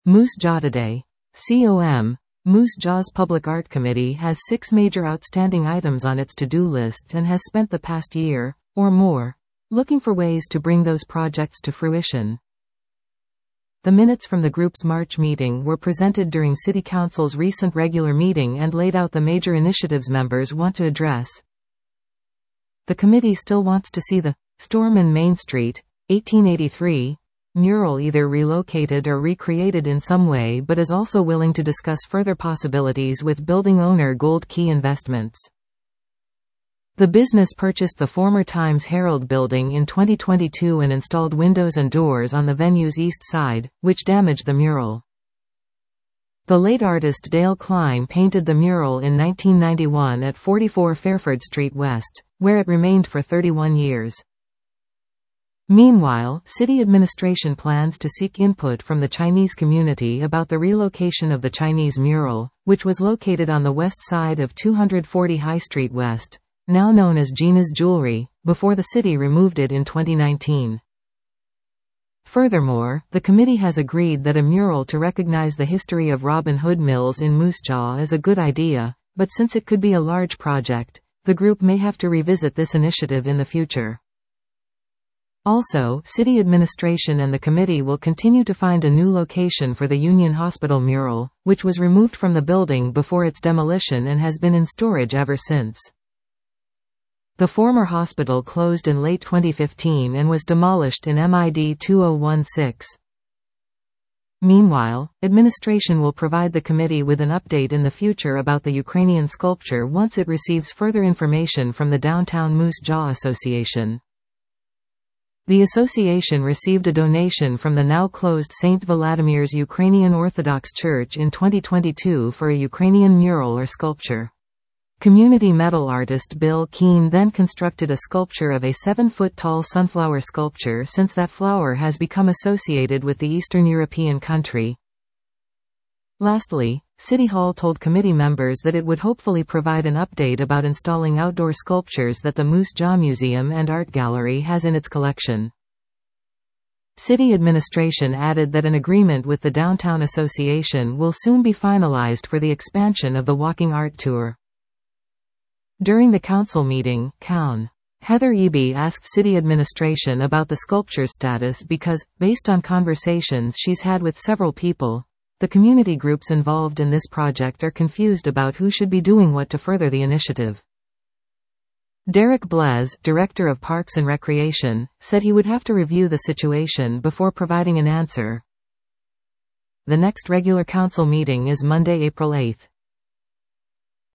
Moose Jaw today. COM. Moose Jaw's Public Art Committee has 6 major outstanding items on its to-do list and has spent the past year, or more, looking for ways to bring those projects to fruition. The minutes from the group's March meeting were presented during City Council's recent regular meeting and laid out the major initiatives members want to address. The committee still wants to see the Storm in Main Street, 1883, mural either relocated or recreated in some way, but is also willing to discuss further possibilities with building owner Gold Key Investments. The business purchased the former Times Herald building in 2022 and installed windows and doors on the venue's east side, which damaged the mural. The late artist Dale Klein painted the mural in 1991 at 44 Fairford Street West, where it remained for 31 years. Meanwhile, city administration plans to seek input from the Chinese community about the relocation of the Chinese mural, which was located on the west side of 240 High Street West, now known as Gina's Jewelry, before the city removed it in 2019. Furthermore, the committee has agreed that a mural to recognize the history of Robin Hood Mills in Moose Jaw is a good idea, but since it could be a large project, the group may have to revisit this initiative in the future. Also, city administration and the committee will continue to find a new location for the Union Hospital mural, which was removed from the building before its demolition and has been in storage ever since. The former hospital closed in late 2015 and was demolished in MID 2016. Meanwhile, administration will provide the committee with an update in the future about the Ukrainian sculpture once it receives further information from the Downtown Moose Jaw Association. The association received a donation from the now-closed St. Vladimir's Ukrainian Orthodox Church in 2022 for a Ukrainian mural or sculpture. Community metal artist Bill Keane then constructed a sculpture of a 7-foot-tall sunflower sculpture since that flower has become associated with the Eastern European country. Lastly, City Hall told committee members that it would hopefully provide an update about installing outdoor sculptures that the Moose Jaw Museum and Art Gallery has in its collection. City administration added that an agreement with the Downtown Association will soon be finalized for the expansion of the walking art tour. During the council meeting, Coun. Heather Eby asked city administration about the sculpture's status because, based on conversations she's had with several people, the community groups involved in this project are confused about who should be doing what to further the initiative. Derek Blez, Director of Parks and Recreation, said he would have to review the situation before providing an answer. The next regular council meeting is Monday, April 8.